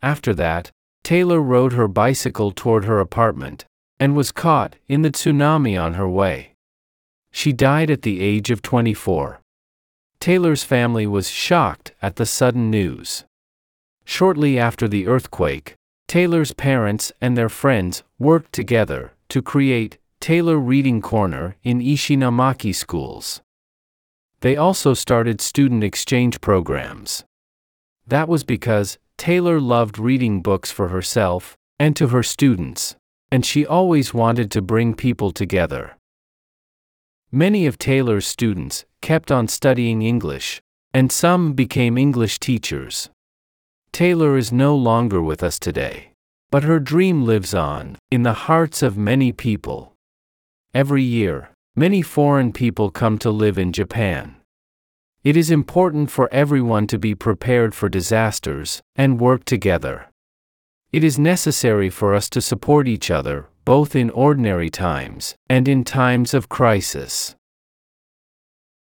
After that, Taylor rode her bicycle toward her apartment and was caught in the tsunami on her way. She died at the age of 24. Taylor's family was shocked at the sudden news. Shortly after the earthquake, Taylor's parents and their friends worked together to create Taylor Reading Corner in Ishinomaki schools. They also started student exchange programs. That was because Taylor loved reading books for herself and to her students, and she always wanted to bring people together. Many of Taylor's students kept on studying English, and some became English teachers. Taylor is no longer with us today, but her dream lives on in the hearts of many people. Every year, many foreign people come to live in Japan. It is important for everyone to be prepared for disasters and work together. It is necessary for us to support each other, both in ordinary times and in times of crisis.